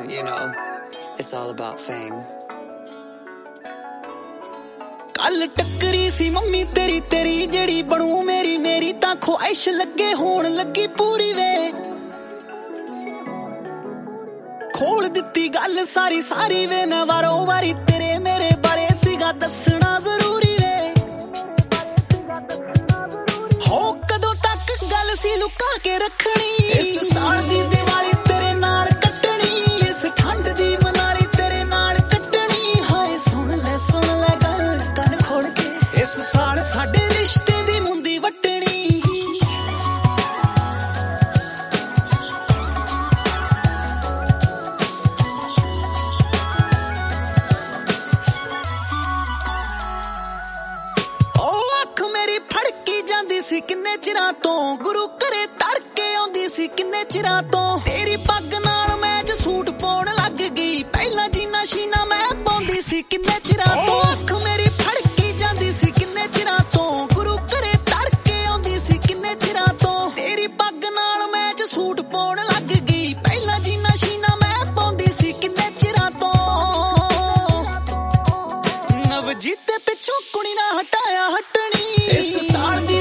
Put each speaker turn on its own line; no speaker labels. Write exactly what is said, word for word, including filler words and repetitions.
You know, it's all about fame.
कल टक्करी सी mummy तेरी तेरी जड़ी बनू मेरी मेरी तां ख्वाहिश लगे होण लगी पूरी वे खोल दित्ती गल सारी सारी वे मैं वारो वारी तेरे मेरे बारे सीगा दसना जरूरी वे हो कदों तक गल सी लुका के रखनी इस साल दी दिवाली तेरे नाल कटनी इस ठंड दी मनाली तेरे नाल कटनी हाय सुन ले सुन ले गल कन खोल के इस साल साडे रिश्ते दी मुंदी वटनी ओ अख मेरी फड़की जांदी सी किन्ने चिरां तो गुरु घरे तड़के आउंदी सी किन्ने चिरां तो तेरी पग नाल मैच सूट पाउण लग गई पहला जीना शीना मैं पाउंदी सी किन्ने चिरां तो अख मेरी फड़की जांदी सी किन्ने चिरां तो गुरु घरे तड़के आउंदी सी किन्ने चिरां तो तेरी पग नाल मैच सूट पाउण लग गई पहला जीना शीना मैं पाउंदी सी किन्ने चिरां तो नवजीत पिछों कुड़ी ना हटाया हटनी इस साल दी